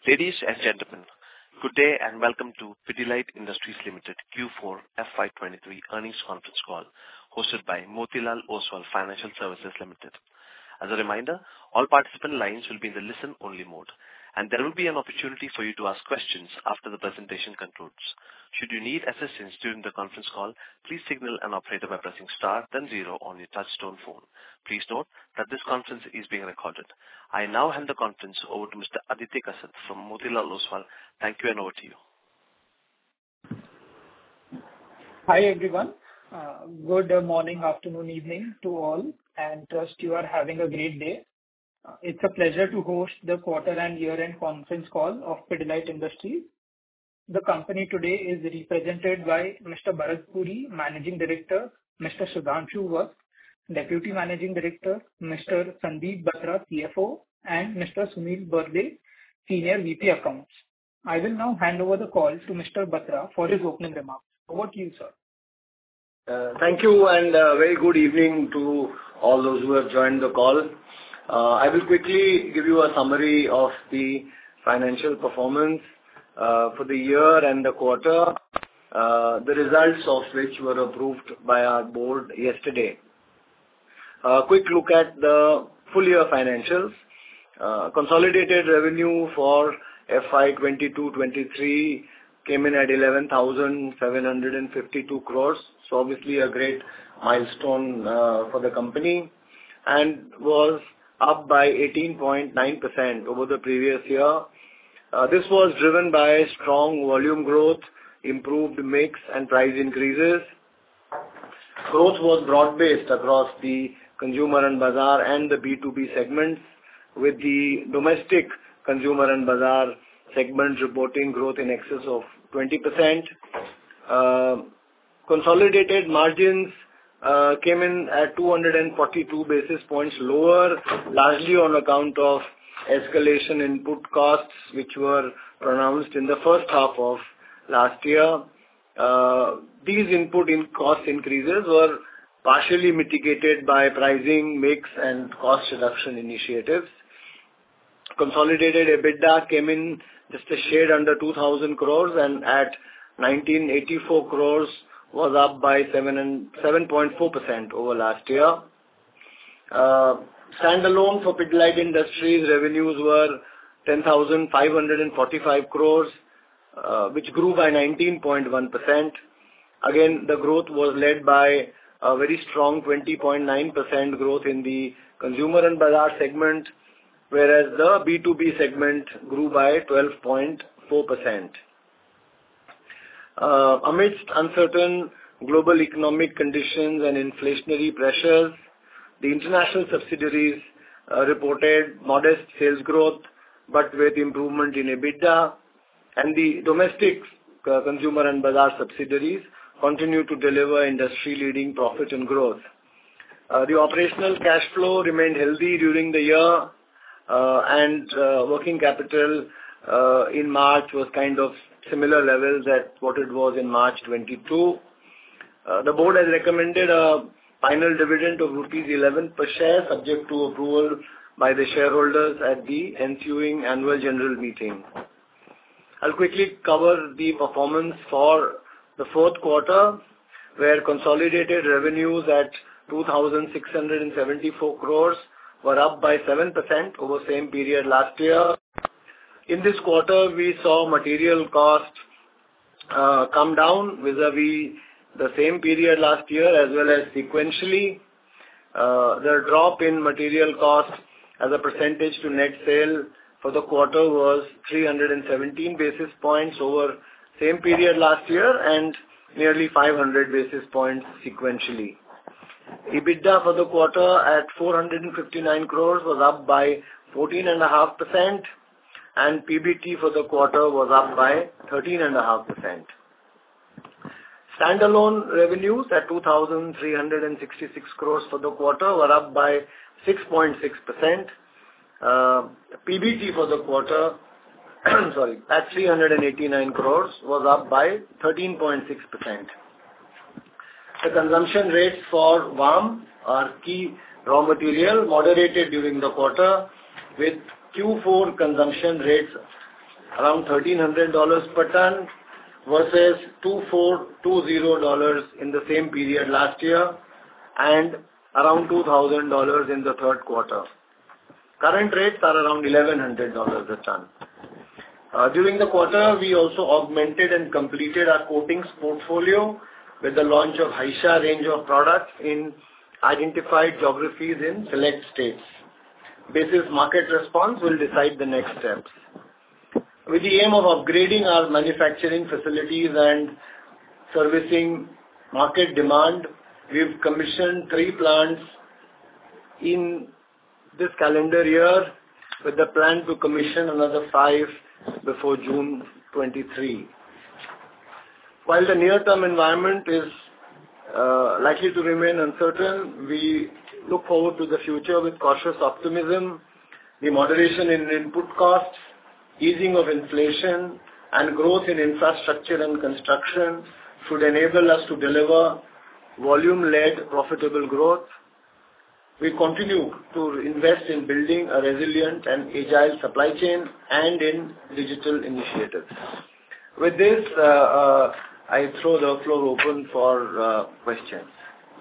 Ladies and gentlemen, good day and welcome to Pidilite Industries Limited Q4 FY23 earnings conference call hosted by Motilal Oswal Financial Services Limited. As a reminder, all participant lines will be in the listen-only mode, and there will be an opportunity for you to ask questions after the presentation concludes. Should you need assistance during the conference call, please signal an operator by pressing star then zero on your touchtone phone. Please note that this conference is being recorded. I now hand the conference over to Mr. Aditya Kasat from Motilal Oswal. Thank you, and over to you. Hi, everyone. Good morning, afternoon, evening to all, and trust you are having a great day. It's a pleasure to host the quarter and year-end conference call of Pidilite Industries. The company today is represented by Mr. Bharat Puri, Managing Director, Mr. Sudhanshu Vats, Deputy Managing Director, Mr. Sandeep Batra, CFO, and Mr. Sunil Burde, Senior VP Accounts. I will now hand over the call to Mr. Batra for his opening remarks. Over to you, sir. Thank you, and very good evening to all those who have joined the call. I will quickly give you a summary of the financial performance for the year and the quarter, the results of which were approved by our board yesterday. Quick look at the full year financials. Consolidated revenue for FY 22-23 came in at 11,752 crores. So obviously a great milestone for the company, and was up by 18.9% over the previous year. This was driven by strong volume growth, improved mix and price increases. Growth was broad-based across the Consumer and Bazaar and the B2B segments, with the domestic Consumer and Bazaar segment reporting growth in excess of 20%. Consolidated margins came in at 242 basis points lower, largely on account of escalation input costs, which were pronounced in the first half of last year. These cost increases were partially mitigated by pricing, mix and cost reduction initiatives. Consolidated EBITDA came in just a shade under 2,000 crores, and at 1,984 crores was up by 7.4% over last year. Standalone for Pidilite Industries, revenues were 10,545 crores, which grew by 19.1%. Again, the growth was led by a very strong 20.9% growth in the Consumer and Bazaar segment, whereas the B2B segment grew by 12.4%. Amidst uncertain global economic conditions and inflationary pressures, the international subsidiaries reported modest sales growth, but with improvement in EBITDA, and the domestic Consumer and Bazaar subsidiaries continue to deliver industry-leading profit and growth. The operational cash flow remained healthy during the year, and working capital in March was kind of similar levels at what it was in March 22. The board has recommended a final dividend of rupees 11 per share, subject to approval by the shareholders at the ensuing annual general meeting. I'll quickly cover the performance for the fourth quarter, where consolidated revenues at 2,674 crores were up by 7% over same period last year. In this quarter, we saw material costs come down vis-a-vis the same period last year, as well as sequentially. The drop in material cost as a percentage to net sale for the quarter was 317 basis points over same period last year, and nearly 500 basis points sequentially. EBITDA for the quarter at 459 crores was up by 14.5%, and PBT for the quarter was up by 13.5%. Standalone revenues at 2,366 crores for the quarter were up by 6.6%. PBT for the quarter, at 389 crores was up by 13.6%. The consumption rates for VAM, our key raw material, moderated during the quarter, with Q4 consumption rates around $1,300 per ton versus $2,420 in the same period last year and around $2,000 in the third quarter. Current rates are around $1,100 a ton. During the quarter, we also augmented and completed our coatings portfolio with the launch of Haisha range of products in identified geographies in select states. Basis market response will decide the next steps. With the aim of upgrading our manufacturing facilities and servicing market demand, we've commissioned 3 plants in this calendar year with the plan to commission another 5 before June 23. While the near-term environment is likely to remain uncertain, we look forward to the future with cautious optimism. The moderation in input costs, easing of inflation, and growth in infrastructure and construction should enable us to deliver volume-led profitable growth. We continue to invest in building a resilient and agile supply chain and in digital initiatives. With this, I throw the floor open for questions.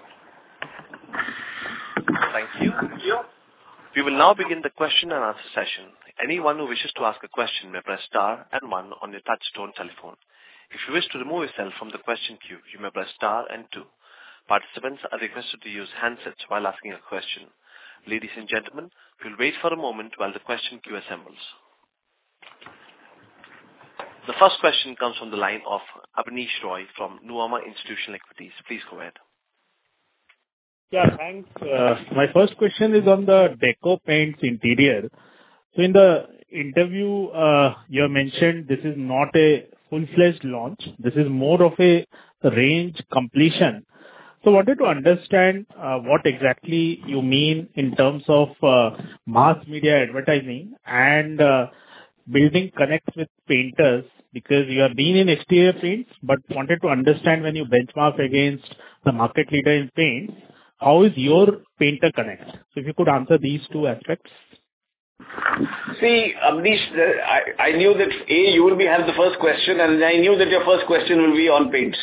Thank you. We will now begin the question and answer session. Anyone who wishes to ask a question may press star and 1 on your touch-tone telephone. If you wish to remove yourself from the question queue, you may press star and 2. Participants are requested to use handsets while asking a question. Ladies and gentlemen, we'll wait for a moment while the question queue assembles. The first question comes from the line of Abneesh Roy from Nuvama Institutional Equities. Please go ahead. Yeah, thanks. My first question is on the Deco Paints interior. So in the interview, you have mentioned this is not a full-fledged launch. This is more of a range completion. So I wanted to understand what exactly you mean in terms of mass media advertising and building connects with painters, because you have been in exterior paints, but wanted to understand when you benchmark against the market leader in paints, how is your painter connect? So if you could answer these 2 aspects. See, Abneesh, I knew that you will have the first question, and I knew that your first question will be on paints.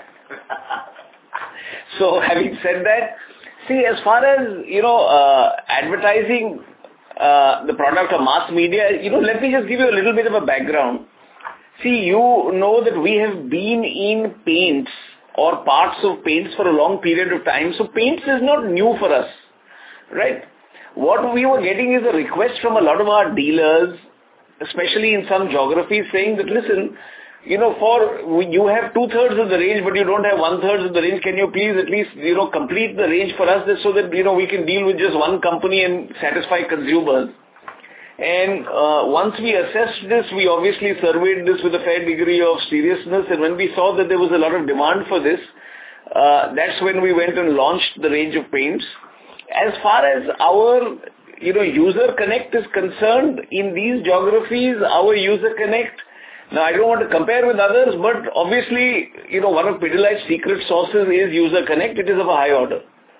So having said that, see, as far as, advertising the product or mass media, let me just give you a little bit of a background. See, you know that we have been in paints or parts of paints for a long period of time. So paints is not new for us, right? What we were getting is a request from a lot of our dealers, especially in some geographies, saying that, listen, you have 2/3 of the range, but you don't have 1/3 of the range. Can you please at least, complete the range for us so that, we can deal with just one company and satisfy consumers. And once we assessed this, we obviously surveyed this with a fair degree of seriousness. And when we saw that there was a lot of demand for this, that's when we went and launched the range of paints. As far as our, user connect is concerned, in these geographies, our user connect, now I don't want to compare with others, but obviously, one of Pidilite's secret sauces is user connect. It is of a high order.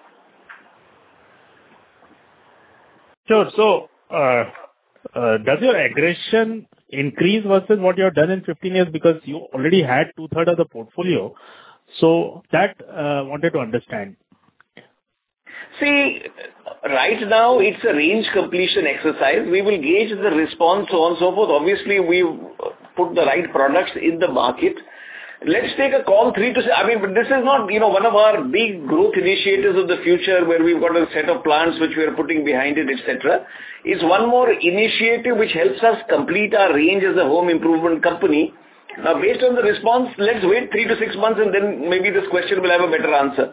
Sure. So, does your aggression increase versus what you have done in 15 years, because you already had 2/3 of the portfolio? So that wanted to understand. See, right now it's a range completion exercise. We will gauge the response, so on and so forth. Obviously, we've put the right products in the market. Let's take a call 3 to 6. But this is not, one of our big growth initiatives of the future where we've got a set of plans which we are putting behind it, etc. It's one more initiative which helps us complete our range as a home improvement company. Now, based on the response, let's wait 3 to 6 months and then maybe this question will have a better answer.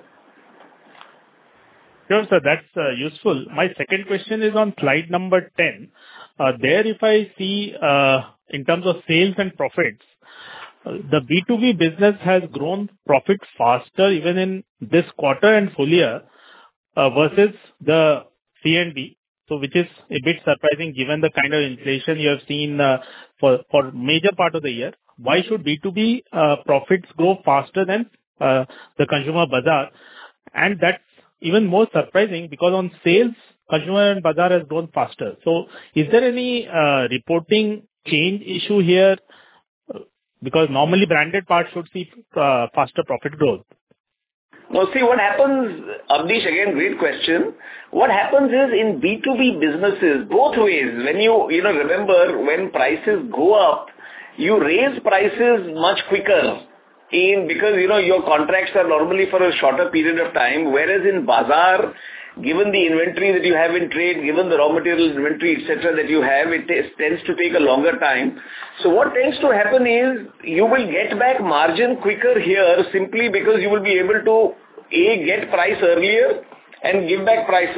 Sure, sir. That's useful. My second question is on slide number 10. There, if I see in terms of sales and profits, the B2B business has grown profits faster even in this quarter and full year versus the C&B. So which is a bit surprising given the kind of inflation you have seen for major part of the year. Why should B2B profits grow faster than the Consumer Bazaar? And that's even more surprising because on sales, Consumer and Bazaar has grown faster. So is there any reporting change issue here? Because normally branded parts should see faster profit growth. Now, see what happens, Abneesh, again, great question. What happens is in B2B businesses, both ways, when you remember when prices go up, you raise prices much quicker because your contracts are normally for a shorter period of time, whereas in bazaar, given the inventory that you have in trade, given the raw material inventory, etc., that you have, it tends to take a longer time. So what tends to happen is you will get back margin quicker here simply because you will be able to get price earlier and give back price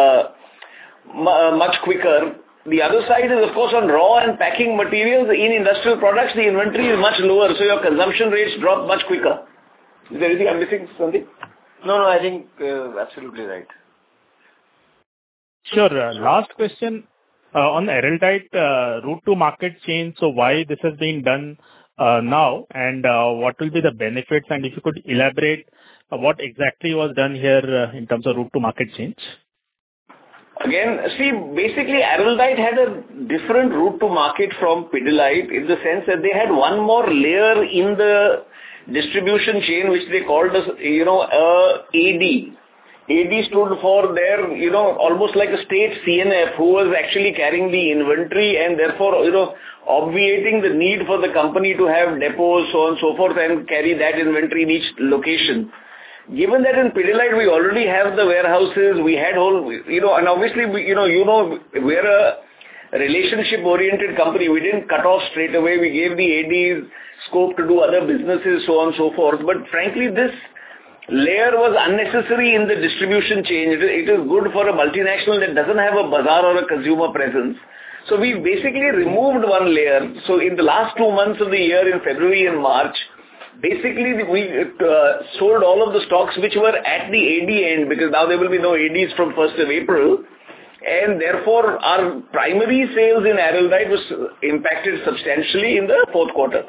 much quicker. The other side is, of course, on raw and packing materials. In industrial products, the inventory is much lower, so your consumption rates drop much quicker. Is there anything I'm missing, Sandeep? No, I think absolutely right. Sure. Last question on Araldite route to market change. So why this has been done now, and what will be the benefits? And if you could elaborate what exactly was done here in terms of route to market change? Again, see, basically Araldite had a different route to market from Pidilite in the sense that they had one more layer in the distribution chain which they called as, AD. AD stood for their, almost like a state CNF who was actually carrying the inventory and therefore, obviating the need for the company to have depots, so on and so forth, and carry that inventory in each location. Given that in Pidilite we already have the warehouses, we had whole, and obviously, we're a relationship-oriented company. We didn't cut off straight away. We gave the ADs scope to do other businesses, so on and so forth. But frankly, this layer was unnecessary in the distribution chain. It is good for a multinational that doesn't have a bazaar or a consumer presence. So we basically removed one layer. So in the last 2 months of the year, in February and March, basically we sold all of the stocks which were at the AD end, because now there will be no ADs from 1st of April. And therefore, our primary sales in Araldite was impacted substantially in the fourth quarter.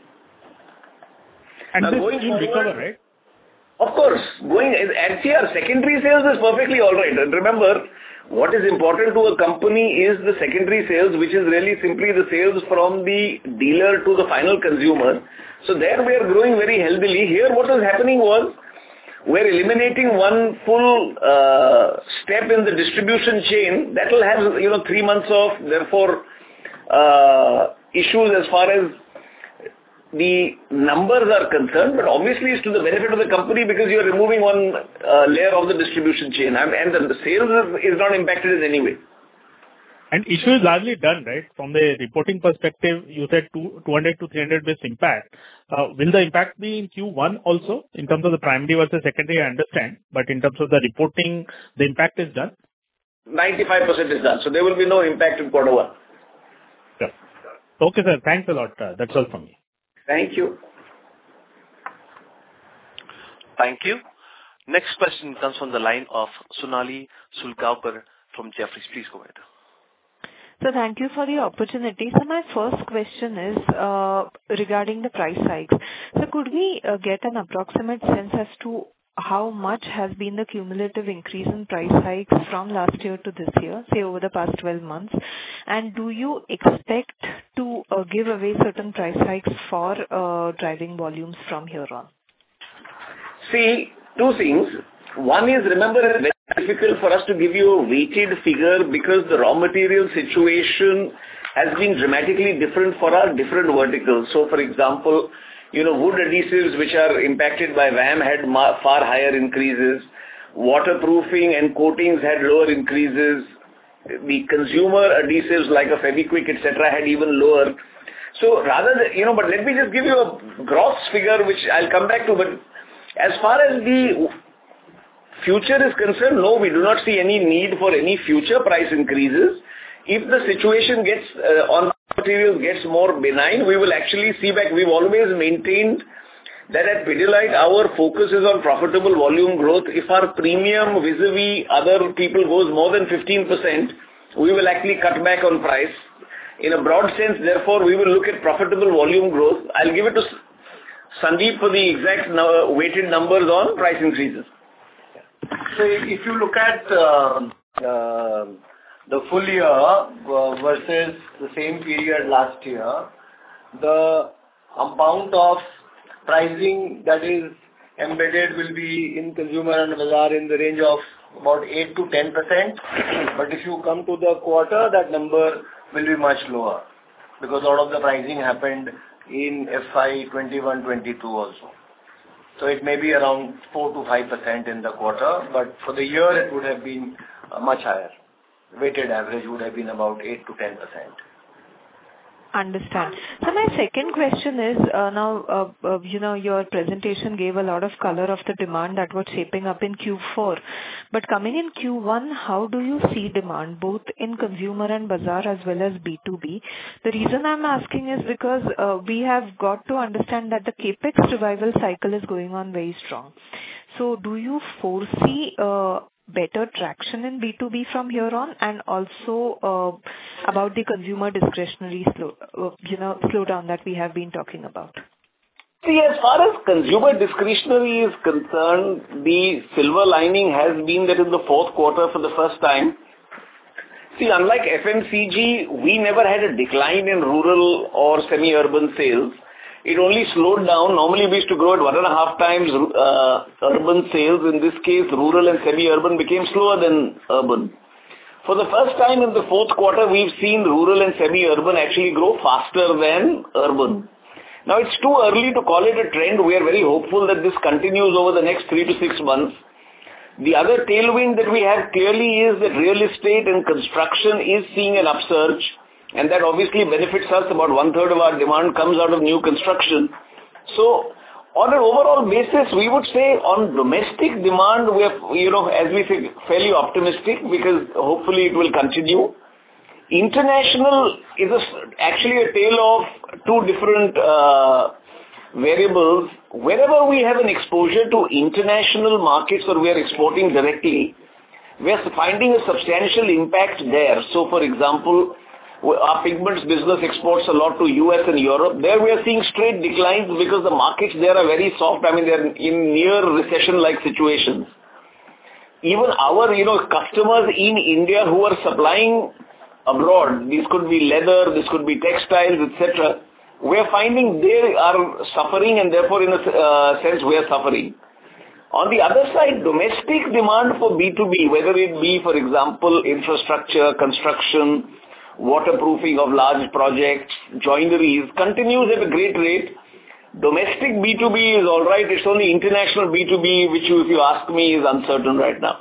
And now this will recover, right? Of course, our secondary sales is perfectly all right. And remember, what is important to a company is the secondary sales, which is really simply the sales from the dealer to the final consumer. So there we are growing very healthily. Here what was happening was, we're eliminating one full step in the distribution chain that will have 3 months of, therefore, issues as far as the numbers are concerned, but obviously it's to the benefit of the company because you're removing one layer of the distribution chain, and the sales is not impacted in any way. And issue is largely done, right? From the reporting perspective, you said 200 to 300 base impact. Will the impact be in Q1 also in terms of the primary versus secondary? I understand, but in terms of the reporting, the impact is done? 95% is done. So there will be no impact in quarter one. Sure. Okay, sir. Thanks a lot. That's all from me. Thank you. Thank you. Next question comes from the line of Sonali Salgaonkar from Jefferies. Please go ahead. So thank you for the opportunity. So my first question is regarding the price hikes. So could we get an approximate sense as to how much has been the cumulative increase in price hikes from last year to this year, say over the past 12 months? And do you expect to give away certain price hikes for driving volumes from here on? See, two things. One is, remember, it's very difficult for us to give you a weighted figure because the raw material situation has been dramatically different for our different verticals. So, for example, wood adhesives which are impacted by VAM had far higher increases. Waterproofing and coatings had lower increases. The consumer adhesives like a Fevikwik, etc., had even lower. So rather than, but let me just give you a gross figure which I'll come back to. But as far as the future is concerned, no, we do not see any need for any future price increases. If the situation on materials gets more benign, we will actually see back. We've always maintained that at Pidilite, our focus is on profitable volume growth. If our premium vis-a-vis other people goes more than 15%, we will actually cut back on price. In a broad sense, therefore, we will look at profitable volume growth. I'll give it to Sandeep for the exact weighted numbers on price increases. So if you look at the full year versus the same period last year, the amount of pricing that is embedded will be in Consumer and Bazaar in the range of about 8 to 10%. But if you come to the quarter, that number will be much lower because a lot of the pricing happened in FY 21-22 also. So it may be around 4 to 5% in the quarter, but for the year it would have been much higher. Weighted average would have been about 8 to 10%. Understand. So my second question is, now, your presentation gave a lot of color of the demand that was shaping up in Q4. But coming in Q1, how do you see demand, both in Consumer and Bazaar as well as B2B? The reason I'm asking is because we have got to understand that the CapEx revival cycle is going on very strong. So do you foresee better traction in B2B from here on, and also about the consumer discretionary slowdown that we have been talking about? See, as far as consumer discretionary is concerned, the silver lining has been that in the fourth quarter for the first time, see, unlike FMCG, we never had a decline in rural or semi-urban sales. It only slowed down. Normally, we used to grow at 1.5 times urban sales. In this case, rural and semi-urban became slower than urban. For the first time in the fourth quarter, we've seen rural and semi-urban actually grow faster than urban. Now, it's too early to call it a trend. We are very hopeful that this continues over the next 3 to 6 months. The other tailwind that we have clearly is that real estate and construction is seeing an upsurge. And that obviously benefits us. About 1/3 of our demand comes out of new construction. So, on an overall basis, we would say on domestic demand, we are, as we say, fairly optimistic because hopefully it will continue. International is actually a tale of two different variables. Wherever we have an exposure to international markets or we are exporting directly, we are finding a substantial impact there. So, for example, our pigments business exports a lot to US and Europe. There we are seeing straight declines because the markets there are very soft. I mean, they are in near recession-like situations. Even our, customers in India who are supplying abroad, this could be leather, this could be textiles, etc. We are finding they are suffering and therefore in a sense we are suffering. On the other side, domestic demand for B2B, whether it be, for example, infrastructure, construction, waterproofing of large projects, joineries, continues at a great rate. Domestic B2B is all right. It's only international B2B, which if you ask me, is uncertain right now.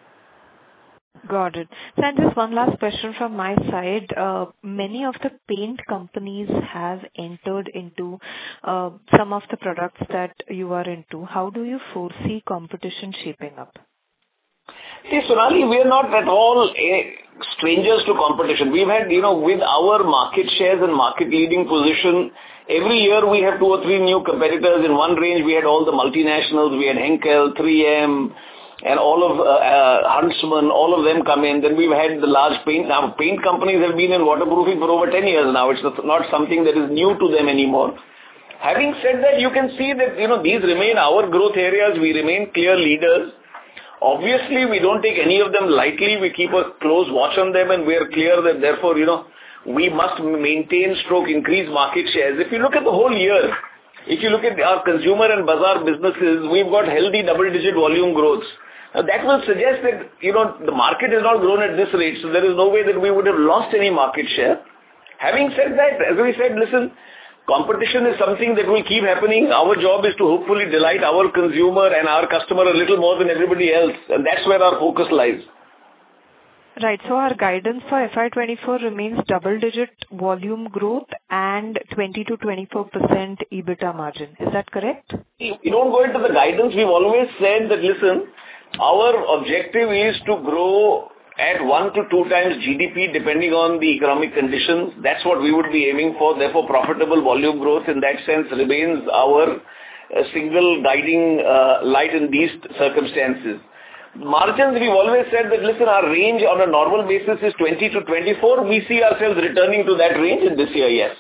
Got it. So, and just one last question from my side. Many of the paint companies have entered into some of the products that you are into. How do you foresee competition shaping up? See, Sonali, we are not at all strangers to competition. We've had, with our market shares and market leading position, every year we have 2 or 3 new competitors. In one range, we had all the multinationals. We had Henkel, 3M, and all of Huntsman, all of them come in. Then we've had the large paint. Now, paint companies have been in waterproofing for over 10 years now. It's not something that is new to them anymore. Having said that, you can see that, these remain our growth areas. We remain clear leaders. Obviously, we don't take any of them lightly. We keep a close watch on them, and we are clear that therefore, we must maintain increase market shares. If you look at the whole year, if you look at our Consumer and Bazaar businesses, we've got healthy double-digit volume growth. Now, that will suggest that, the market has not grown at this rate, so there is no way that we would have lost any market share. Having said that, as we said, listen, competition is something that will keep happening. Our job is to hopefully delight our consumer and our customer a little more than everybody else. And that's where our focus lies. Right. So our guidance for FY24 remains double-digit volume growth and 20 to 24% EBITDA margin. Is that correct? We don't go into the guidance. We've always said that, listen, our objective is to grow at 1 to 2 times GDP depending on the economic conditions. That's what we would be aiming for. Therefore, profitable volume growth in that sense remains our single guiding light in these circumstances. Margins, we've always said that, listen, our range on a normal basis is 20 to 24. We see ourselves returning to that range in this year, yes.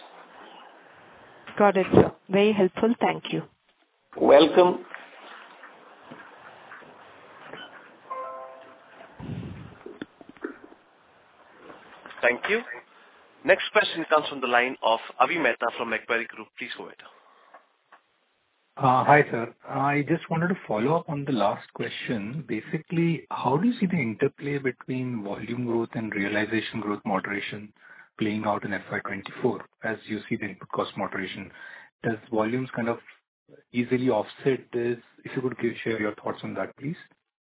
Got it, sir. Very helpful. Thank you. Welcome. Thank you. Next question comes from the line of Avi Mehta from Macquarie Group. Please go ahead. Hi, sir. I just wanted to follow up on the last question. Basically, how do you see the interplay between volume growth and realization growth moderation playing out in FY24 as you see the input cost moderation? Does volumes kind of easily offset this? If you could share your thoughts on that, please.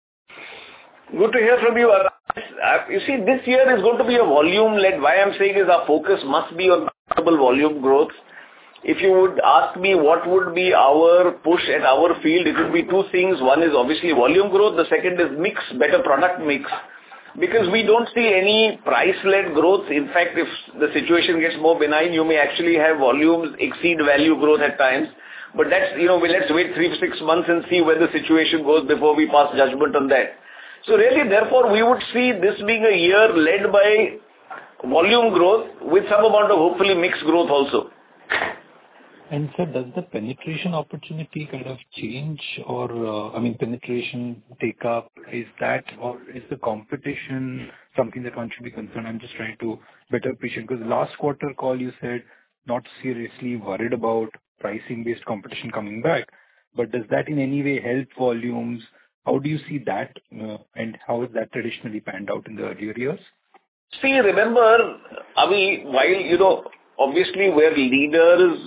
Good to hear from you. You see, this year is going to be a volume-led. Why I'm saying is our focus must be on profitable volume growth. If you would ask me what would be our push at our field, it would be two things. One is obviously volume growth. The second is mix, better product mix. Because we don't see any price-led growth. In fact, if the situation gets more benign, you may actually have volumes exceed value growth at times. But that's, let's wait 3 to 6 months and see where the situation goes before we pass judgment on that. So really, therefore, we would see this being a year led by volume growth with some amount of hopefully mixed growth also. And sir, does the penetration opportunity kind of change or, penetration take up? Is that or is the competition something that one should be concerned? I'm just trying to better appreciate because last quarter call you said not seriously worried about pricing-based competition coming back. But does that in any way help volumes? How do you see that and how has that traditionally panned out in the earlier years? See, remember, Avi, while, obviously we're leaders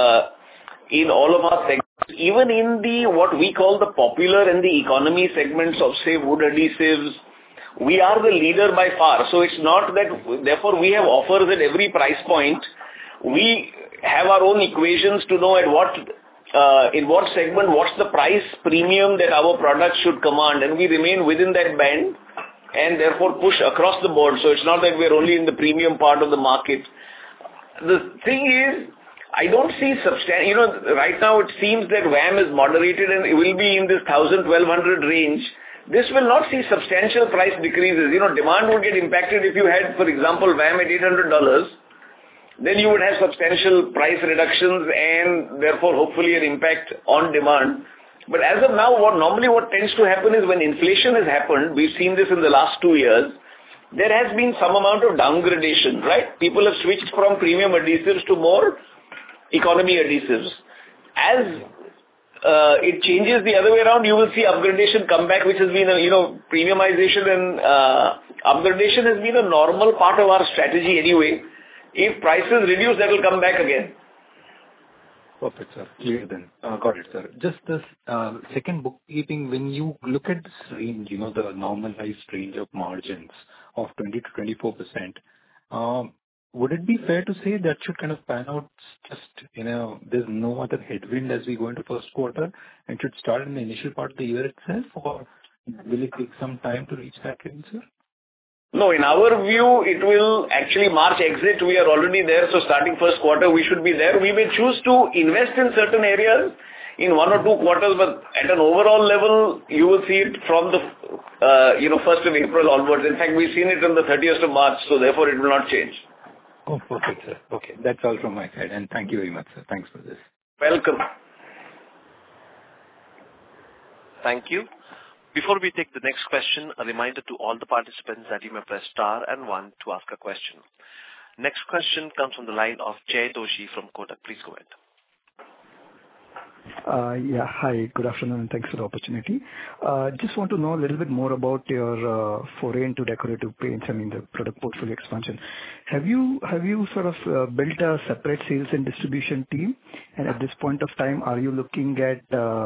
in all of our segments, even in the what we call the popular and the economy segments of, say, wood adhesives, we are the leader by far. So it's not that, therefore, we have offers at every price point. We have our own equations to know in what segment, what's the price premium that our product should command, and we remain within that band and therefore push across the board. So it's not that we're only in the premium part of the market. The thing is, I don't see right now it seems that VAM is moderated and it will be in this 1,000-1,200 range. This will not see substantial price decreases. Demand would get impacted if you had, for example, VAM at $800. Then you would have substantial price reductions and therefore hopefully an impact on demand. But as of now, what tends to happen is when inflation has happened, we've seen this in the last 2 years, there has been some amount of downgradation, right? People have switched from premium adhesives to more economy adhesives. As it changes the other way around, you will see upgradation come back, which has been premiumization and upgradation has been a normal part of our strategy anyway. If prices reduce, that will come back again. Perfect, sir. Clear then. Got it, sir. Just this second bookkeeping, when you look at this range, the normalized range of margins of 20 to 24%, would it be fair to say that should kind of pan out just, there's no other headwind as we go into first quarter and should start in the initial part of the year itself, or will it take some time to reach that range, sir? No, in our view, it will actually March exit. We are already there. So starting first quarter, we should be there. We may choose to invest in certain areas in 1 or 2 quarters, but at an overall level, you will see it from the, 1st of April onwards. In fact, we've seen it on the 30th of March. So therefore, it will not change. Oh, perfect, sir. Okay. That's all from my side. And thank you very much, sir. Thanks for this. Welcome. Thank you. Before we take the next question, a reminder to all the participants that you may press star and 1 to ask a question. Next question comes from the line of Jay Doshi from Kotak. Please go ahead. Hi, good afternoon, and thanks for the opportunity. Just want to know a little bit more about your foray into decorative paints, the product portfolio expansion. Have you sort of built a separate sales and distribution team? And at this point of time, are you looking at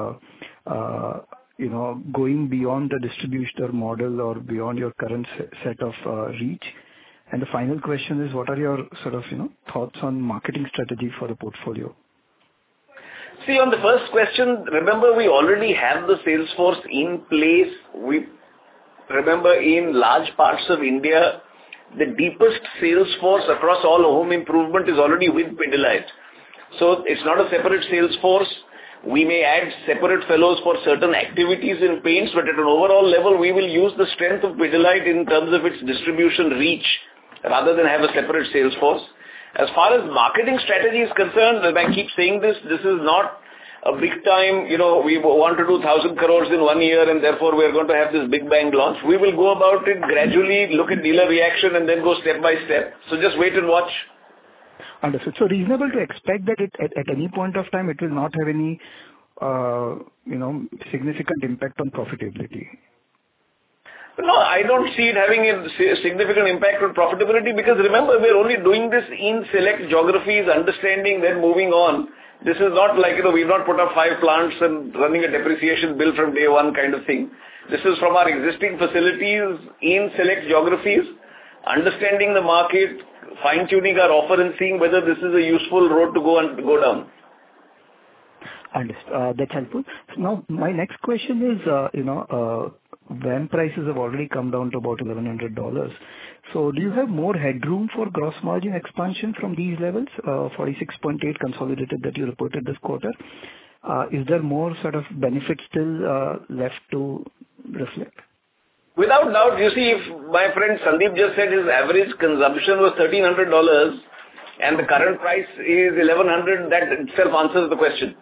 going beyond the distributor model or beyond your current set of reach? And the final question is, what are your sort of, thoughts on marketing strategy for the portfolio? See, on the first question, remember we already have the sales force in place. We remember in large parts of India, the deepest sales force across all home improvement is already with Pidilite. So it's not a separate sales force. We may add separate fellows for certain activities in paints, but at an overall level, we will use the strength of Pidilite in terms of its distribution reach rather than have a separate sales force. As far as marketing strategy is concerned, and I keep saying this is not a big time, we want to do 1,000 crores in 1 year and therefore we are going to have this big bang launch. We will go about it gradually, look at dealer reaction and then go step by step. So just wait and watch. Understood. So reasonable to expect that at any point of time it will not have any, significant impact on profitability. No, I don't see it having a significant impact on profitability because remember, we're only doing this in select geographies, understanding, then moving on. This is not like, we've not put up 5 plants and running a depreciation bill from day one kind of thing. This is from our existing facilities in select geographies, understanding the market, fine-tuning our offer and seeing whether this is a useful road to go down. Understood. That's helpful. So now, my next question is, VAM prices have already come down to about $1,100. So do you have more headroom for gross margin expansion from these levels, 46.8 consolidated that you reported this quarter? Is there more sort of benefit still left to reflect? Without doubt, you see, if my friend Sandeep just said his average consumption was $1,300 and the current price is $1,100, that itself answers the question.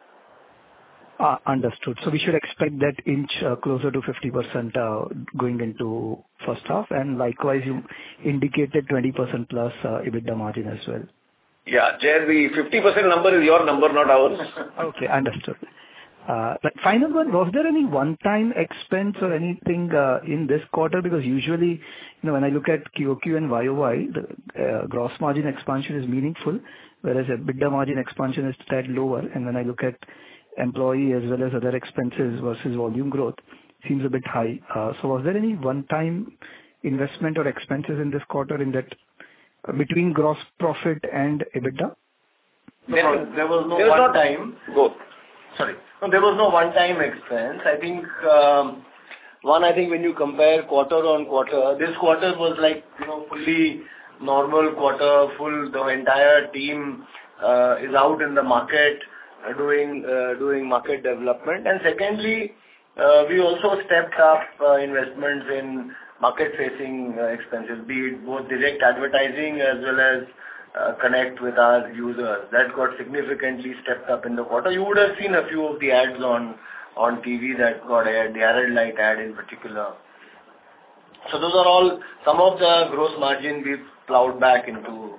Understood. So we should expect that inch closer to 50% going into first half, and likewise you indicated 20% plus EBITDA margin as well. Yeah, Jay, the 50% number is your number, not ours. Okay, understood. But final one, was there any one-time expense or anything in this quarter? Because usually, when I look at QOQ and YOY, the gross margin expansion is meaningful, whereas EBITDA margin expansion is tad lower. And when I look at employee as well as other expenses versus volume growth, seems a bit high. So was there any one-time investment or expenses in this quarter in that between gross profit and EBITDA? There was no one-time. No, there was no one-time expense. I think when you compare quarter on quarter, this quarter was like, fully normal quarter, the entire team is out in the market doing market development. And secondly, we also stepped up investments in market-facing expenses, be it both direct advertising as well as connect with our users. That got significantly stepped up in the quarter. You would have seen a few of the ads on TV that got aired, the Arad Light ad in particular. So those are all some of the gross margin we've plowed back into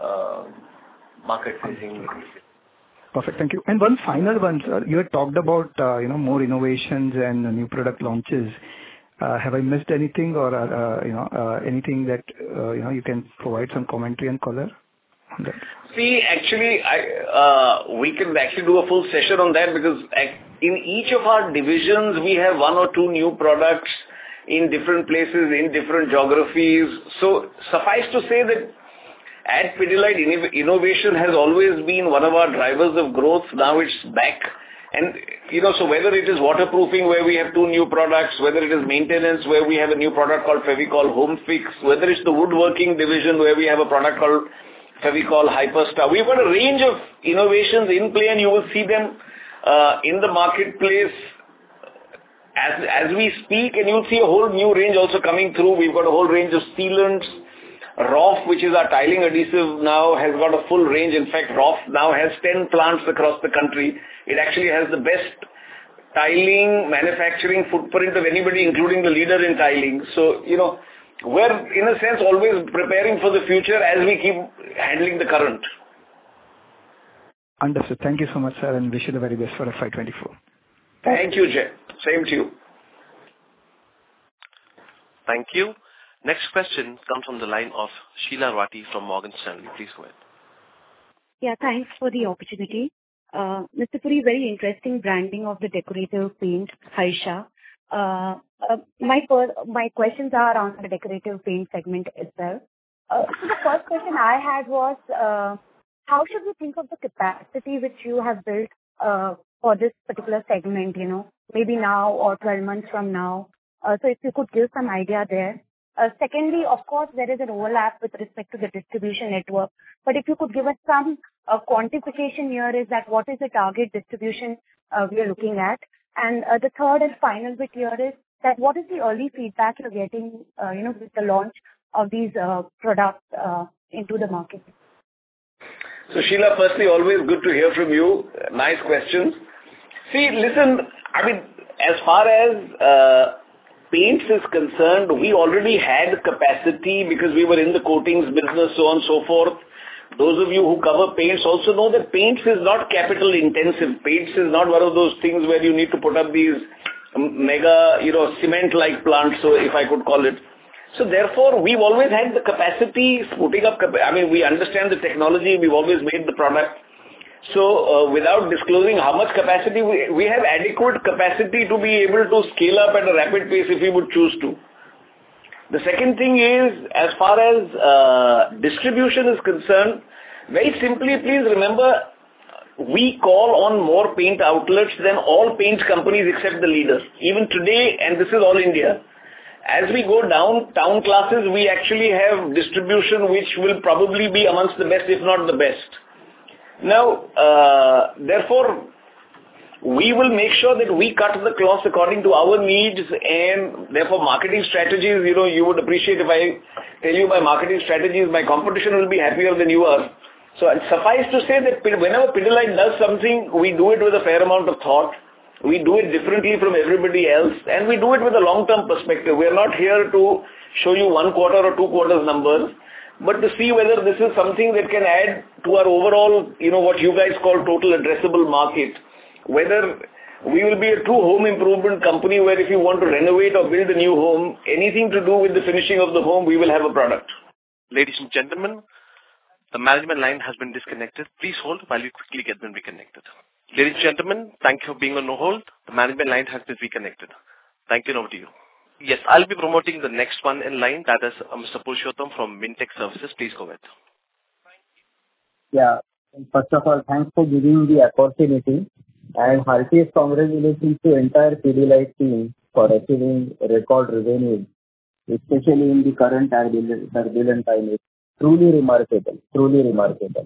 market-facing. Perfect. Thank you. And one final one, sir. You had talked about, more innovations and new product launches. Have I missed anything or, anything that, you can provide some commentary and color on that? See, actually, we can actually do a full session on that because in each of our divisions, we have 1 or 2 new products in different places, in different geographies. So suffice to say that at Pidilite, innovation has always been one of our drivers of growth. Now it's back. And, so whether it is waterproofing where we have 2 new products, whether it is maintenance where we have a new product called Fevicol Home Fix, whether it's the woodworking division where we have a product called Fevicol Hyperstar. We've got a range of innovations in play and you will see them in the marketplace as we speak, and you'll see a whole new range also coming through. We've got a whole range of sealants. Roff, which is our tiling adhesive now, has got a full range. In fact, Roff now has 10 plants across the country. It actually has the best tiling manufacturing footprint of anybody, including the leader in tiling. So, we're, in a sense, always preparing for the future as we keep handling the current. Understood. Thank you so much, sir, and wish you the very best for FY24. Thank you, Jay. Same to you. Thank you. Next question comes from the line of Sheela Rathi from Morgan Stanley. Please go ahead. Yeah, thanks for the opportunity. Mr. Puri, very interesting branding of the decorative paint, Haisha. My questions are on the decorative paint segment itself. So the first question I had was, how should we think of the capacity which you have built for this particular segment, maybe now or 12 months from now? So if you could give some idea there. Secondly, of course, there is an overlap with respect to the distribution network. But if you could give us some quantification here, is that what is the target distribution we are looking at? And the third and final bit here is that what is the early feedback you're getting, with the launch of these products into the market? So Sheila, firstly, always good to hear from you. Nice questions. See, listen, I mean, as far as paints is concerned, we already had capacity because we were in the coatings business, so on and so forth. Those of you who cover paints also know that paints is not capital intensive. Paints is not one of those things where you need to put up these mega, cement-like plants, so if I could call it. So therefore, we've always had the capacity, putting up, we understand the technology, we've always made the product. So, without disclosing how much capacity, we have adequate capacity to be able to scale up at a rapid pace if we would choose to. The second thing is, as far as distribution is concerned, very simply, please remember, we call on more paint outlets than all paint companies except the leader. Even today, and this is all India, as we go down town classes, we actually have distribution which will probably be amongst the best, if not the best. Now, therefore, we will make sure that we cut the cloth according to our needs, and therefore marketing strategies, you would appreciate if I tell you my marketing strategies, my competition will be happier than you are. So suffice to say that whenever Pidilite does something, we do it with a fair amount of thought. We do it differently from everybody else, and we do it with a long-term perspective. We are not here to show you 1 quarter or 2 quarters numbers, but to see whether this is something that can add to our overall, what you guys call total addressable market. Whether we will be a true home improvement company where if you want to renovate or build a new home, anything to do with the finishing of the home, we will have a product. Ladies and gentlemen, the management line has been disconnected. Please hold while we quickly get them reconnected. Ladies and gentlemen, thank you for being on hold. The management line has been reconnected. Thank you, and over to you. Yes, I'll be promoting the next one in line, that is Mr. Purushottam from Mintech Services. Please go ahead. Yeah, first of all, thanks for giving the opportunity, and heartiest congratulations to entire Pidilite team for achieving record revenue, especially in the current turbulent time. It's truly remarkable, truly remarkable.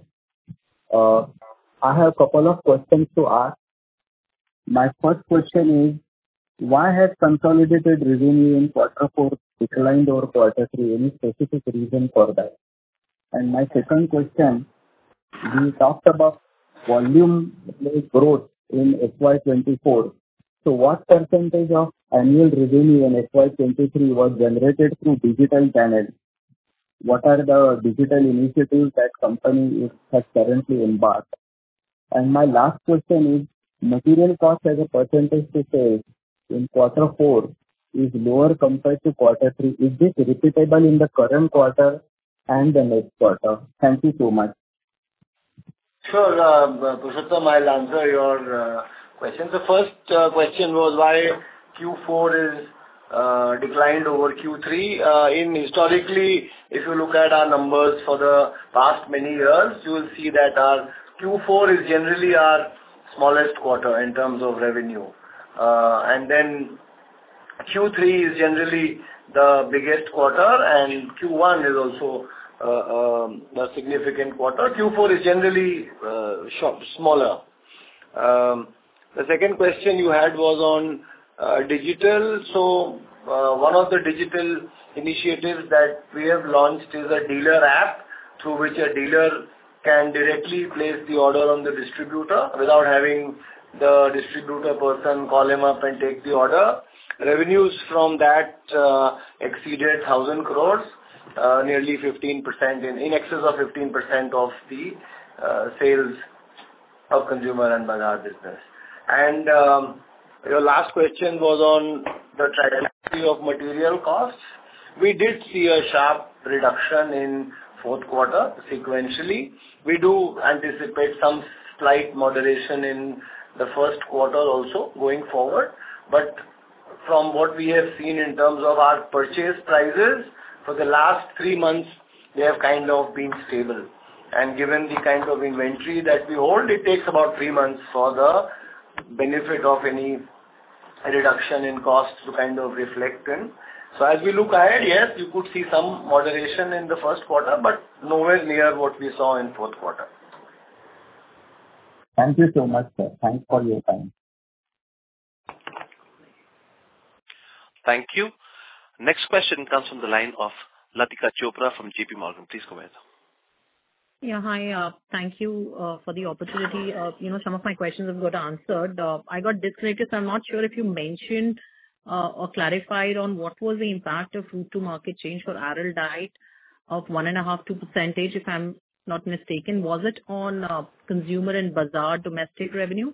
I have a couple of questions to ask. My first question is, why has consolidated revenue in quarter 4 declined over quarter 3? Any specific reason for that? And my second question, we talked about volume growth in FY24. So what percentage of annual revenue in FY23 was generated through digital channels? What are the digital initiatives that company has currently embarked? And my last question is, material cost as a percentage to sales in quarter 4 is lower compared to quarter 3. Is this repeatable in the current quarter and the next quarter? Thank you so much. Sure, Purushottam, I'll answer your questions. The first question was why Q4 is declined over Q3. Historically, if you look at our numbers for the past many years, you will see that our Q4 is generally our smallest quarter in terms of revenue. And then Q3 is generally the biggest quarter, and Q1 is also a significant quarter. Q4 is generally smaller. The second question you had was on digital. So one of the digital initiatives that we have launched is a dealer app through which a dealer can directly place the order on the distributor without having the distributor person call him up and take the order. Revenues from that exceeded 1,000 crores, nearly 15%, in excess of 15% of the sales of consumer and bazaar business. And your last question was on the trajectory of material costs. We did see a sharp reduction in fourth quarter sequentially. We do anticipate some slight moderation in the first quarter also going forward. But from what we have seen in terms of our purchase prices, for the last 3 months, they have kind of been stable. And given the kind of inventory that we hold, it takes about 3 months for the benefit of any reduction in costs to kind of reflect in. So as we look ahead, yes, you could see some moderation in the first quarter, but nowhere near what we saw in fourth quarter. Thank you so much, sir. Thanks for your time. Thank you. Next question comes from the line of Latika Chopra from JP Morgan. Please go ahead. Yeah, hi. Thank you for the opportunity. Some of my questions have got answered. I got disconnected, so I'm not sure if you mentioned or clarified on what was the impact of route to market change for Araldite of 1.5%-2%, if I'm not mistaken. Was it on consumer and bazaar domestic revenue?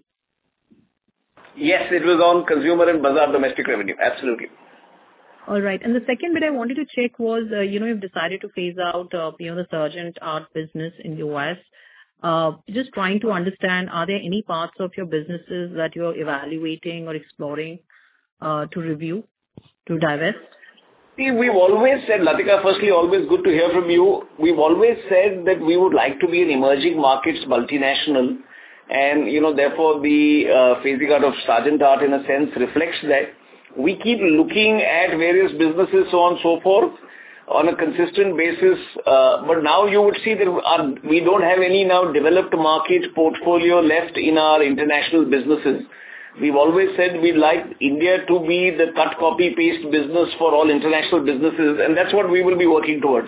Yes, it was on consumer and bazaar domestic revenue. Absolutely. All right. And the second bit I wanted to check was, you've decided to phase out, the Sargent Art business in U.S. Just trying to understand, are there any parts of your businesses that you're evaluating or exploring to review, to divest? See, we've always said, Latika, firstly, always good to hear from you. We've always said that we would like to be an emerging markets multinational. And, therefore, the phasing out of Sargent Art, in a sense, reflects that. We keep looking at various businesses, so on and so forth, on a consistent basis. But now you would see that we don't have any now developed market portfolio left in our international businesses. We've always said we'd like India to be the cut, copy, paste business for all international businesses, and that's what we will be working towards.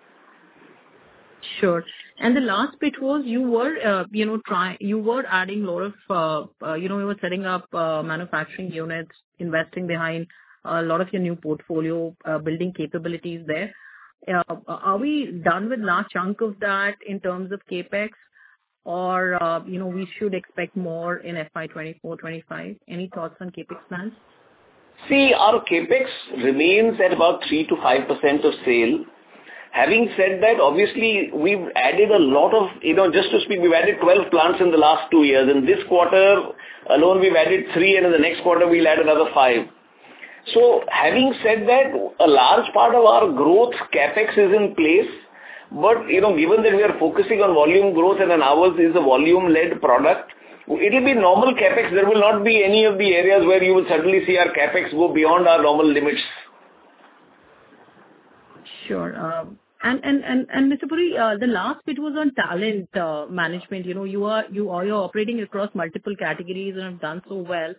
Sure. And the last bit was you were, you were adding a lot of, you were setting up manufacturing units, investing behind a lot of your new portfolio, building capabilities there. Are we done with large chunk of that in terms of CapEx? Or, we should expect more in FY 24-25? Any thoughts on CapEx plans? See, our CapEx remains at about 3 to 5% of sale. Having said that, obviously, we've added a lot of, just to speak, we've added 12 plants in the last 2 years. In this quarter alone, we've added 3, and in the next quarter, we'll add another 5. So, having said that, a large part of our growth CapEx is in place. But, given that we are focusing on volume growth and ours is a volume-led product, it will be normal CapEx. There will not be any of the areas where you will suddenly see our CapEx go beyond our normal limits. Sure. And Mr. Puri, the last bit was on talent management. You're operating across multiple categories and have done so well.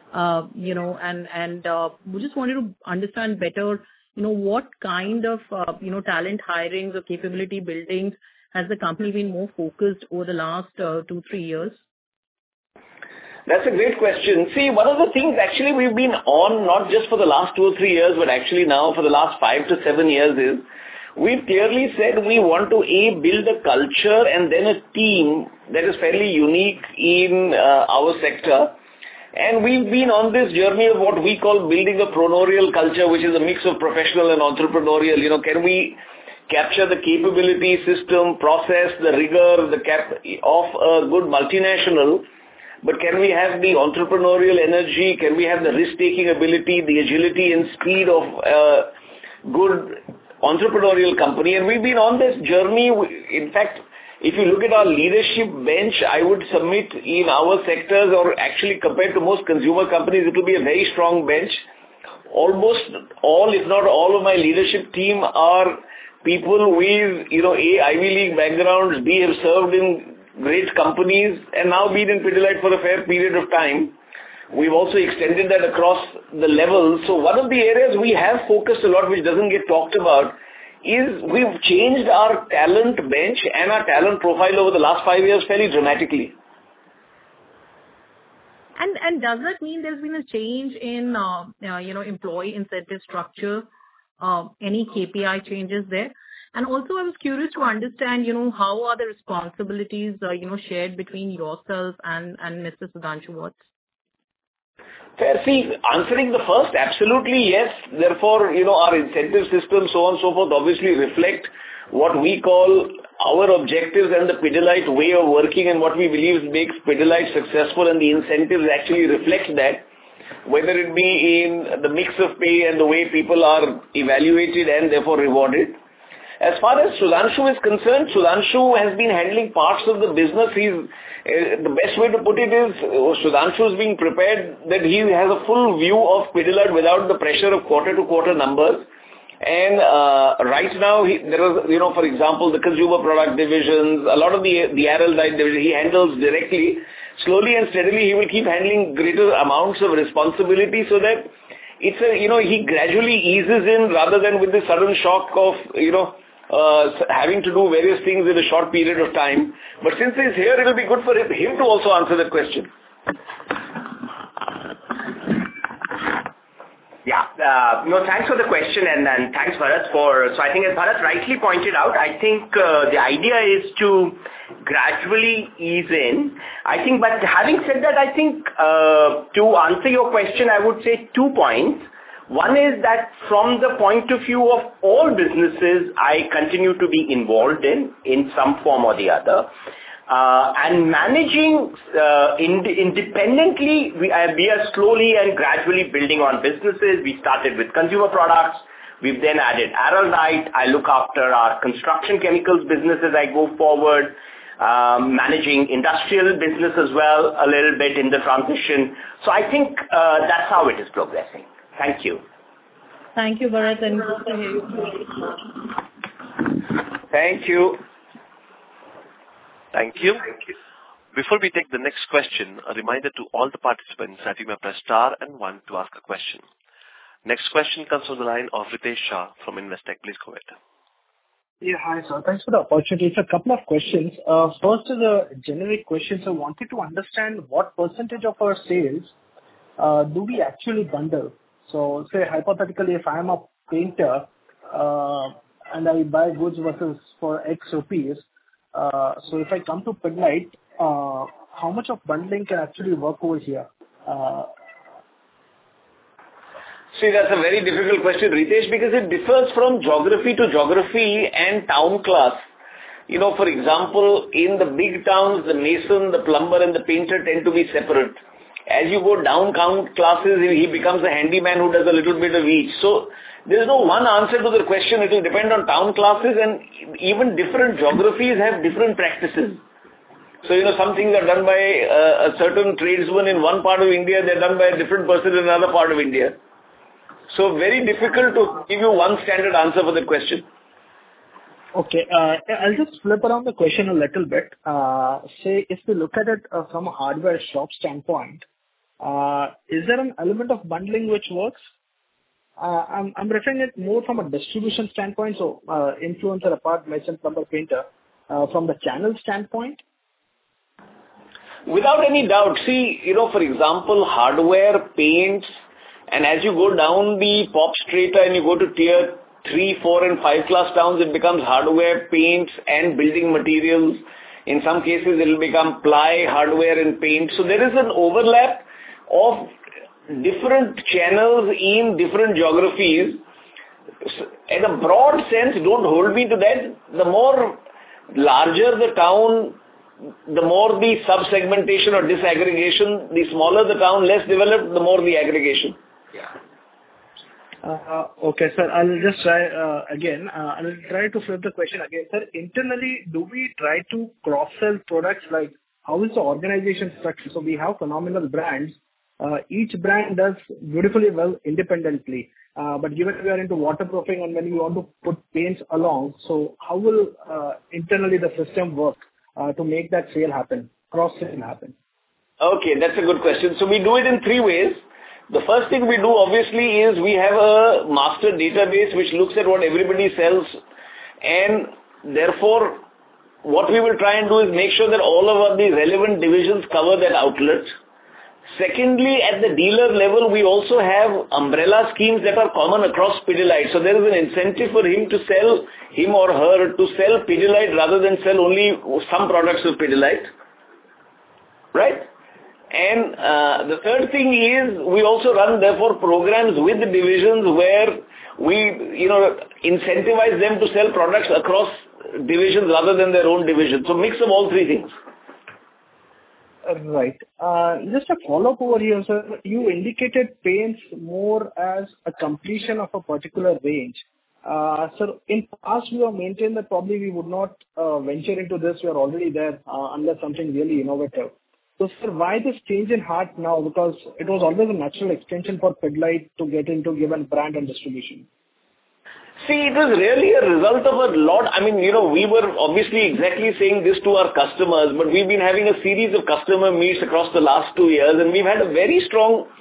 We just wanted to understand better, what kind of, talent hirings or capability buildings has the company been more focused over the last 2-3 years? That's a great question. See, one of the things actually we've been on, not just for the last 2 or 3 years, but actually now for the last 5 to 7 years is, we've clearly said we want to build a culture and then a team that is fairly unique in our sector. And we've been on this journey of what we call building a prenorial culture, which is a mix of professional and entrepreneurial. Can we capture the capability system, process, the rigor, of a good multinational, but can we have the entrepreneurial energy? Can we have the risk-taking ability, the agility and speed of a good entrepreneurial company? And we've been on this journey. In fact, if you look at our leadership bench, I would submit in our sectors, or actually compared to most consumer companies, it will be a very strong bench. Almost all, if not all of my leadership team are people with, A, Ivy League backgrounds, B, have served in great companies, and now been in Pidilite for a fair period of time. We've also extended that across the levels. So one of the areas we have focused a lot, which doesn't get talked about, is we've changed our talent bench and our talent profile over the last 5 years fairly dramatically. And does that mean there's been a change in, employee incentive structure, any KPI changes there? And also I was curious to understand, how are the responsibilities, shared between yourself and Mr. Sudhanshu Vats? See, answering the first, absolutely yes. Therefore, our incentive system, so on and so forth, obviously reflect what we call our objectives and the Pidilite way of working and what we believe makes Pidilite successful, and the incentives actually reflect that, whether it be in the mix of pay and the way people are evaluated and therefore rewarded. As far as Sudhanshu is concerned, Sudhanshu has been handling parts of the business. The best way to put it is, Sudhanshu is being prepared that he has a full view of Pidilite without the pressure of quarter-to-quarter numbers. And right now, there is, for example, the consumer product divisions, a lot of the Araldite division, he handles directly. Slowly and steadily, he will keep handling greater amounts of responsibility so that it's he gradually eases in rather than with the sudden shock of, having to do various things in a short period of time. But since he's here, it will be good for him to also answer that question. Yeah. No, thanks for the question and thanks, Bharat, so I think as Bharat rightly pointed out, I think the idea is to gradually ease in. I think, but having said that, I think to answer your question, I would say 2 points. One is that from the point of view of all businesses, I continue to be involved in some form or the other. And managing independently, we are slowly and gradually building on businesses. We started with consumer products. We've then added Araldite. I look after our construction chemicals business as I go forward, managing industrial business as well, a little bit in the transition. So I think that's how it is progressing. Thank you. Thank you, Bharat, and good to hear you. Thank you. Thank you. Before we take the next question, a reminder to all the participants that you may press star and 1 to ask a question. Next question comes from the line of Ritesh Shah from Investec. Please go ahead. Yeah, hi, sir. Thanks for the opportunity. It's a couple of questions. First is a generic question. So I wanted to understand what percentage of our sales do we actually bundle? So say hypothetically, if I'm a painter and I buy goods versus for X rupees, so if I come to Pidilite, how much of bundling can actually work over here? See, that's a very difficult question, Ritesh, because it differs from geography to geography and town class. You know, for example, in the big towns, the mason, the plumber and the painter tend to be separate. As you go down classes, he becomes a handyman who does a little bit of each. So there is no one answer to the question. It will depend on town classes, and even different geographies have different practices. So, you know, some things are done by a certain tradesman in one part of India, they're done by a different person in another part of India. So very difficult to give you one standard answer for the question. Okay, I'll just flip around the question a little bit. Say, if we look at it from a hardware shop standpoint, is there an element of bundling which works? I'm referring it more from a distribution standpoint, so influencer apart, mason, plumber, painter, from the channel standpoint? Without any doubt. See, you know, for example, hardware, paints, and as you go down the pop strata and you go to tier 3, 4 and 5 class towns, it becomes hardware, paints and building materials. In some cases, it will become ply, hardware and paint. So there is an overlap of different channels in different geographies. In a broad sense, don't hold me to that. The more larger the town, the more the sub-segmentation or disaggregation, the smaller the town, less developed, the more the aggregation. Okay, sir. I'll just try again. I'll try to flip the question again, sir. Internally, do we try to cross-sell products? Like, how is the organization structured? So we have phenomenal brands. Each brand does beautifully well independently. But given we are into waterproofing and when we want to put paints along, so how will internally the system work to make that sale happen, cross-sale happen? Okay, that's a good question. So we do it in 3 ways. The first thing we do obviously is we have a master database which looks at what everybody sells, and therefore what we will try and do is make sure that all of the relevant divisions cover that outlet. Secondly, at the dealer level, we also have umbrella schemes that are common across Pidilite. So there is an incentive for him or her to sell Pidilite rather than sell only some products of Pidilite. Right? And the third thing is we also run therefore programs with the divisions where we, you know, incentivize them to sell products across divisions rather than their own division. So mix of all 3 things. Right. Just a follow-up over here, sir. You indicated paints more as a completion of a particular range. Sir, in past we have maintained that probably we would not venture into this. We are already there unless something really innovative. So, sir, why this change in heart now? Because it was always a natural extension for Pidilite to get into given brand and distribution. See, it was really a result of a lot. I mean, you know, we were obviously exactly saying this to our customers, but we've been having a series of customer meets across the last 2 years, and we've had a very strong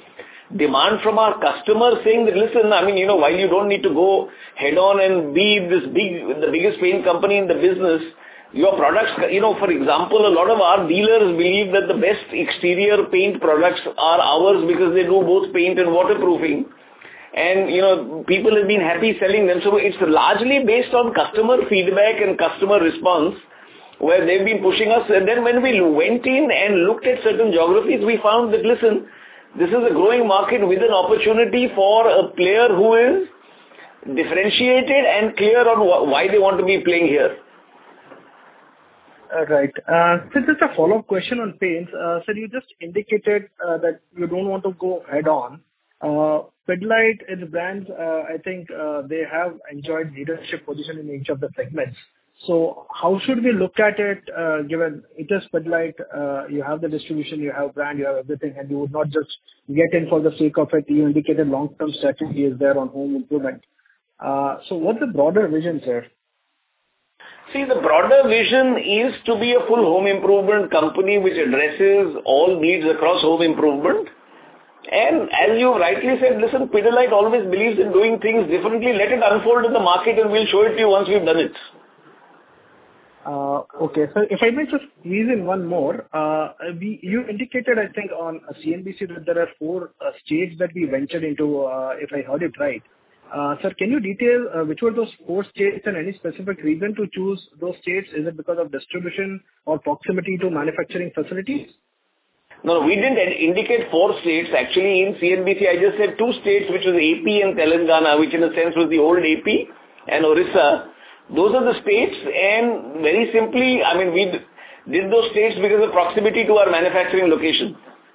demand from our customers saying that, listen, I mean, while you don't need to go head on and be the biggest paint company in the business, your products, for example, a lot of our dealers believe that the best exterior paint products are ours because they do both paint and waterproofing. And, people have been happy selling them. So it's largely based on customer feedback and customer response where they've been pushing us. And then when we went in and looked at certain geographies, we found that, listen, this is a growing market with an opportunity for a player who is differentiated and clear on why they want to be playing here. Right. So just a follow-up question on paints. Sir, you just indicated that you don't want to go head on. Pidilite, its brands, I think they have enjoyed leadership position in each of the segments. So how should we look at it, given it is Pidilite, you have the distribution, you have brand, you have everything, and you would not just get in for the sake of it. You indicated long-term strategy is there on home improvement. So what's the broader vision, sir? See, the broader vision is to be a full home improvement company which addresses all needs across home improvement. And as you rightly said, listen, Pidilite always believes in doing things differently. Let it unfold in the market and we'll show it to you once we've done it. Okay. So if I may just squeeze in one more, you indicated, I think, on CNBC that there are 4 states that we ventured into, if I heard it right. Sir, can you detail which were those 4 states and any specific reason to choose those states? Is it because of distribution or proximity to manufacturing facilities? No, we didn't indicate 4 states. Actually, in CNBC, I just said 2 states, which was AP and Telangana, which in a sense was the old AP and Orissa. Those are the states, and very simply, I mean, we did those states because of proximity to our manufacturing location.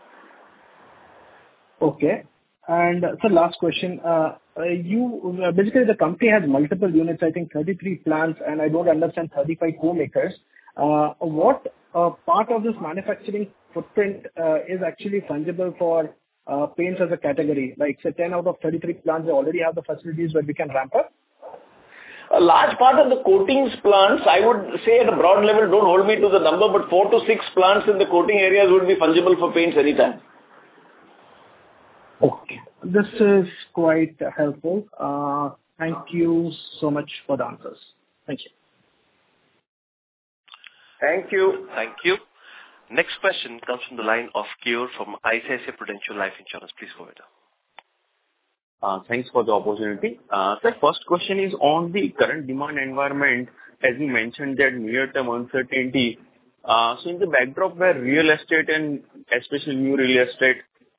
Okay. And so last question. Basically, the company has multiple units, I think 33 plants, and I don't understand 35 co-makers. What part of this manufacturing footprint is actually fungible for paints as a category? Like, say, 10 out of 33 plants, they already have the facilities where we can ramp up? A large part of the coatings plants, I would say at a broad level, don't hold me to the number, but 4 to 6 plants in the coating areas would be fungible for paints anytime. Okay. This is quite helpful. Thank you so much for the answers. Thank you. Thank you. Thank you. Next question comes from the line of Keyur from ICICI Prudential Life Insurance. Please go ahead. Thanks for the opportunity. Sir, first question is on the current demand environment. As you mentioned that near-term uncertainty. So in the backdrop where real estate and especially new real estate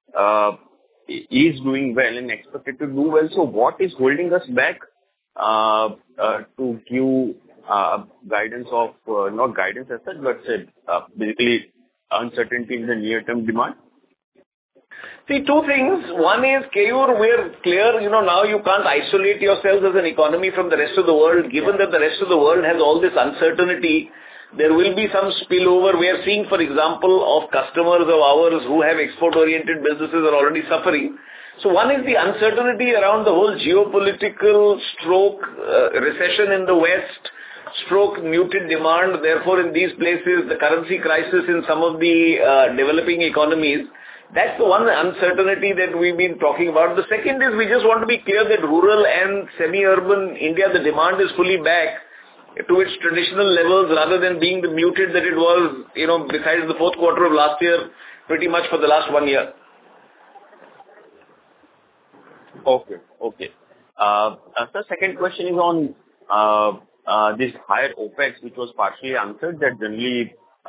is doing well and expected to do well, so what is holding us back to give guidance of, not guidance as such, but basically uncertainty in the near-term demand? See, 2 things. One is, Keyur, we're clear, now you can't isolate yourselves as an economy from the rest of the world. Given that the rest of the world has all this uncertainty, there will be some spillover. We are seeing, for example, of customers of ours who have export-oriented businesses are already suffering. So one is the uncertainty around the whole geopolitical stroke, recession in the West, stroke muted demand. Therefore, in these places, the currency crisis in some of the developing economies. That's the one uncertainty that we've been talking about. The second is we just want to be clear that rural and semi-urban India, the demand is fully back to its traditional levels rather than being the muted that it was, besides the fourth quarter of last year, pretty much for the last 1 year. Okay. Sir, second question is on this higher OPEX, which was partially answered that generally,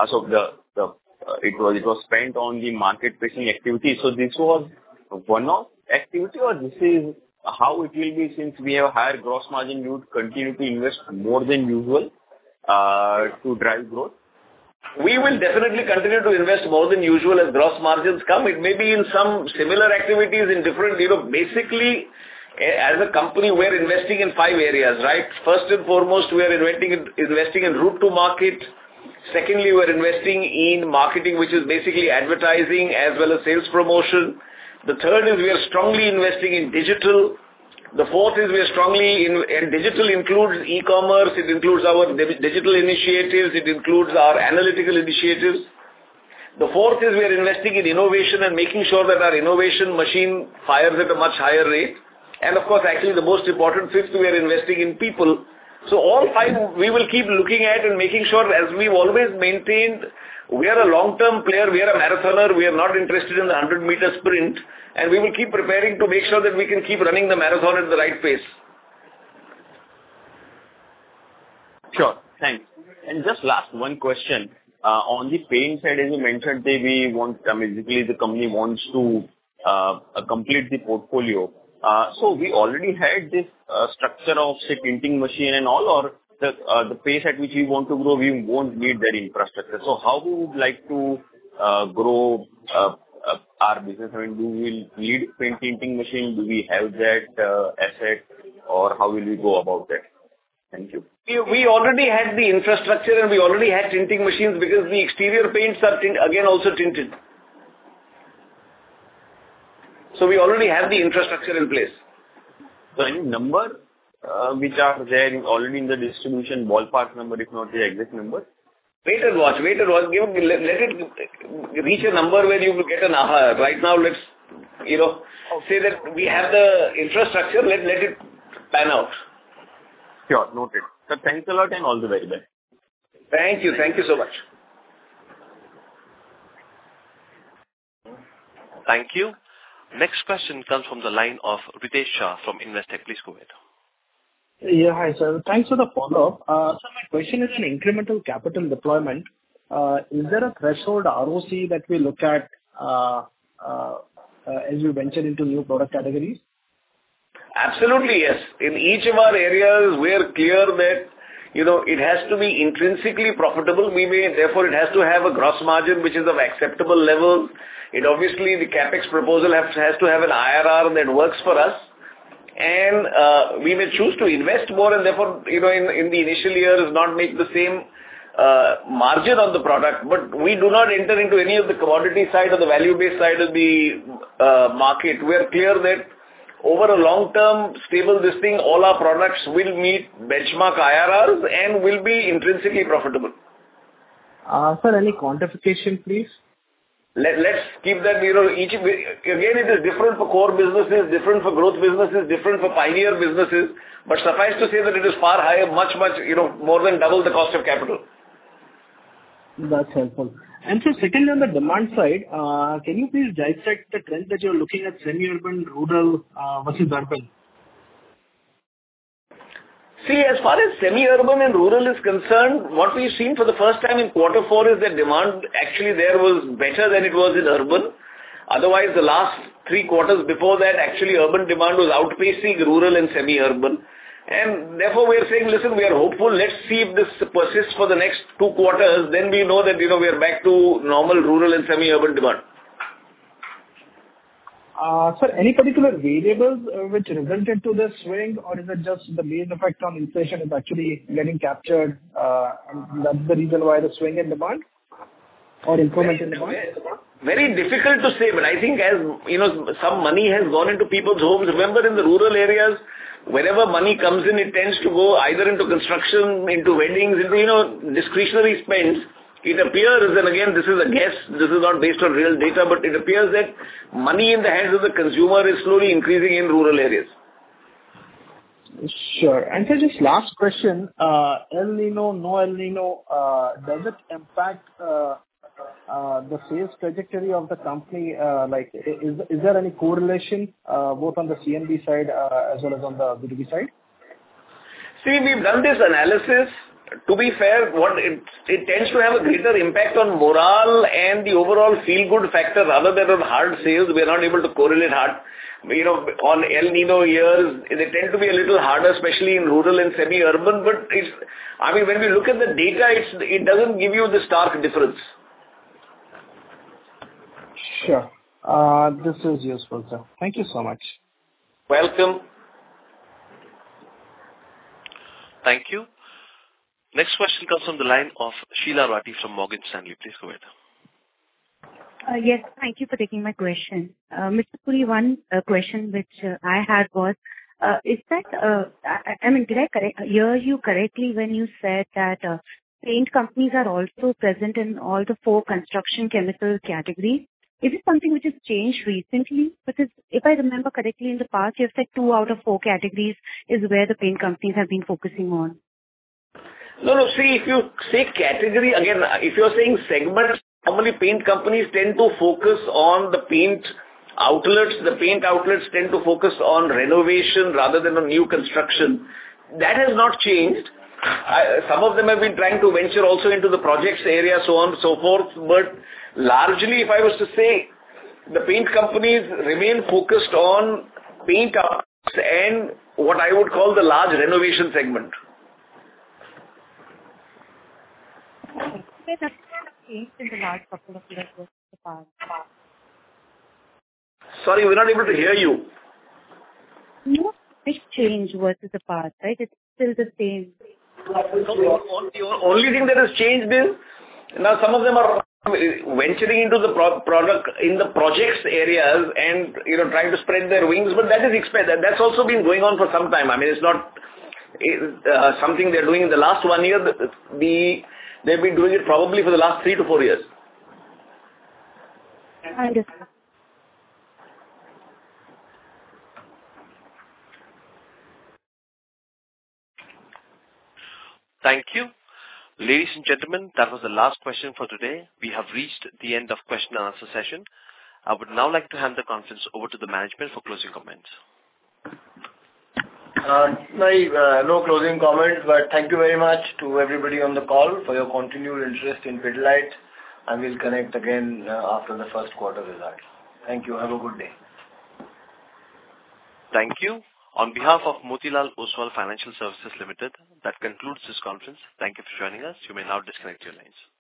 it was spent on the market-facing activity. So this was one-off activity, or this is how it will be since we have higher gross margin, you would continue to invest more than usual to drive growth? We will definitely continue to invest more than usual as gross margins come. It may be in some similar activities in different, basically, as a company, we're investing in 5 areas, right? First and foremost, we are investing in route to market. Secondly, we're investing in marketing, which is basically advertising as well as sales promotion. The third is we are strongly investing in digital. The fourth is we are strongly and digital includes e-commerce, it includes our digital initiatives, it includes our analytical initiatives. The fourth is we are investing in innovation and making sure that our innovation machine fires at a much higher rate. And of course, actually the most important, fifth, we are investing in people. So all five we will keep looking at and making sure, as we've always maintained, we are a long-term player, we are a marathoner, we are not interested in the 100-meter sprint, and we will keep preparing to make sure that we can keep running the marathon at the right pace. Sure. Thanks. And just last one question. On the paint side, as you mentioned, basically the company wants to complete the portfolio. So we already had this structure of, say, tinting machine and all, or the pace at which we want to grow, we won't need that infrastructure. So how we would like to grow our business? I mean, do we need paint tinting machine? Do we have that asset, or how will we go about that? Thank you. We already had the infrastructure and we already had tinting machines because the exterior paints are again also tinted. So we already have the infrastructure in place. So any number which are there already in the distribution, ballpark number, if not the exact number? Wait and watch. Let it reach a number where you will get an aha. Right now, let's, say that we have the infrastructure, let it pan out. Sure, noted. So thanks a lot and all the very best. Thank you. Thank you so much. Thank you. Next question comes from the line of Ritesh Shah from Investec. Please go ahead. Yeah, hi, sir. Thanks for the follow-up. So my question is on incremental capital deployment. Is there a threshold ROC that we look at as you venture into new product categories? Absolutely, yes. In each of our areas, we are clear that, it has to be intrinsically profitable. Therefore, it has to have a gross margin which is of acceptable level. Obviously, the CapEx proposal has to have an IRR that works for us. And we may choose to invest more and therefore, in the initial years, not make the same margin on the product. But we do not enter into any of the commodity side or the value-based side of the market. We are clear that over a long-term stable all our products will meet benchmark IRRs and will be intrinsically profitable. Sir, any quantification, please? Let's keep that, again, it is different for core businesses, different for growth businesses, different for pioneer businesses, but suffice to say that it is far higher, much, more than double the cost of capital. That's helpful. And so secondly, on the demand side, can you please dissect the trend that you're looking at semi-urban, rural versus urban? See, as far as semi-urban and rural is concerned, what we've seen for the first time in Q4 is that demand actually there was better than it was in urban. Otherwise, the last 3 quarters before that, actually urban demand was outpacing rural and semi-urban. And therefore, we are saying, listen, we are hopeful. Let's see if this persists for the next 2 quarters. Then we know that, we are back to normal rural and semi-urban demand. Sir, any particular variables which resulted to this swing, or is it just the base effect on inflation is actually getting captured, and that's the reason why the swing in demand or improvement in demand? Very difficult to say, but I think as, some money has gone into people's homes. Remember, in the rural areas, whenever money comes in, it tends to go either into construction, into weddings, into, discretionary spends. It appears, and again, this is a guess, this is not based on real data, but it appears that money in the hands of the consumer is slowly increasing in rural areas. Sure. And so just last question, El Nino, no El Nino, does it impact the sales trajectory of the company? Is there any correlation both on the CNB side as well as on the B2B side? See, we've done this analysis. To be fair, it tends to have a greater impact on morale and the overall feel-good factor rather than on hard sales. We are not able to correlate hard. On El Nino years, they tend to be a little harder, especially in rural and semi-urban. But when we look at the data, it doesn't give you the stark difference. Sure. This is useful, sir. Thank you so much. Welcome. Thank you. Next question comes from the line of Sheela Rathi from Morgan Stanley. Please go ahead. Yes, thank you for taking my question. Mr. Puri, one question which I had was, is that, did I hear you correctly when you said that paint companies are also present in all the 4 construction chemical categories. Is it something which has changed recently? Because if I remember correctly, in the past, you have said 2 out of 4 categories is where the paint companies have been focusing on. No. See, if you say category, again, if you're saying segments, normally paint companies tend to focus on the paint outlets. The paint outlets tend to focus on renovation rather than on new construction. That has not changed. Some of them have been trying to venture also into the projects area, so on and so forth. But largely, if I was to say, the paint companies remain focused on paint outlets and what I would call the large renovation segment. Okay, that's changed in the last couple of years versus the past. Sorry, we're not able to hear you. No big change versus the past, right? It's still the same. The only thing that has changed is now some of them are venturing into the product in the projects areas and trying to spread their wings, but that is expected. That's also been going on for some time. I mean, it's not something they're doing in the last 1 year. They've been doing it probably for the last 3 to 4 years. I understand. Thank you. Ladies and gentlemen, that was the last question for today. We have reached the end of question and answer session. I would now like to hand the conference over to the management for closing comments. No closing comments, but thank you very much to everybody on the call for your continued interest in Pidilite, and we'll connect again after the first quarter results. Thank you. Have a good day. Thank you. On behalf of Motilal Oswal Financial Services Limited, that concludes this conference. Thank you for joining us. You may now disconnect your lines.